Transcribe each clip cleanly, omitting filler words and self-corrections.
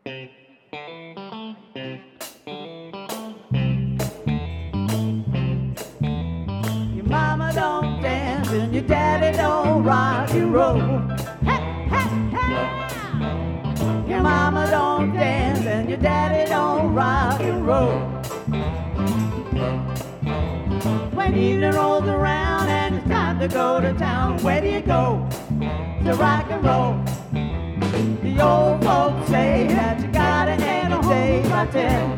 Your mama don't dance and your daddy don't rock and roll. Hey, hey, hey. Your mama don't dance and your daddy don't rock and roll. When evening rolls around and it's time to go to town, where do you go? To rock and roll. The old folks say that you gotta end a day by 10.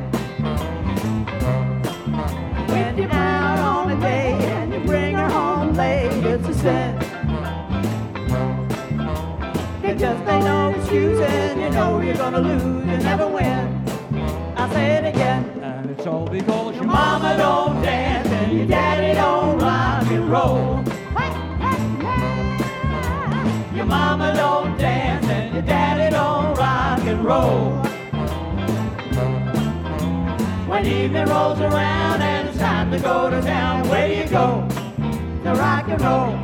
When you're out on a day and you bring her home late, it's a sin. It just ain't no excusing, you know you're gonna lose, you never win. I say it again, And it's all because your mama don't dance and your daddy don't rock and roll. Your mama don't dance and your daddy don't rock and roll. When evening rolls around and it's time to go to town, where do you go? To rock and roll.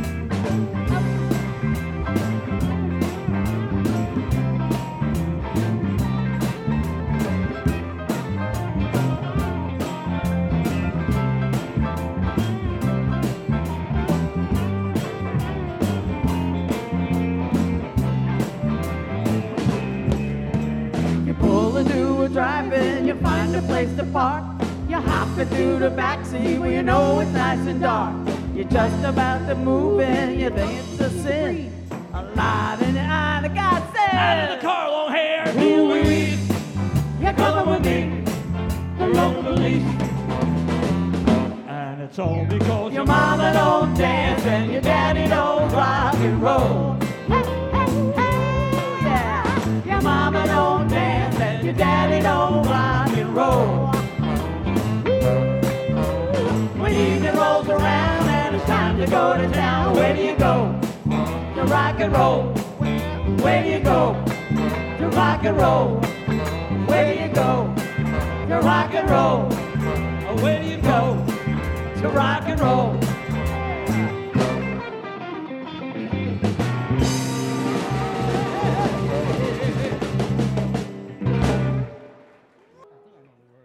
Driving, you find a place to park. You're hopping through the backseat where you know it's nice and dark. You're just about to move in, you think it's a sin. A light in the eye, the God said, out of the car, long hair. Ooh-wee, you're coming with me, the local police. And it's all because your mama don't dance and your daddy don't rock and roll. Yeah, your mama don't dance and your daddy don't rock and roll. When evening rolls around and it's time to go to town, where do you go? To rock and roll. Where do you go? To rock and roll. Where do you go? To rock and roll. where do you go? To rock and roll.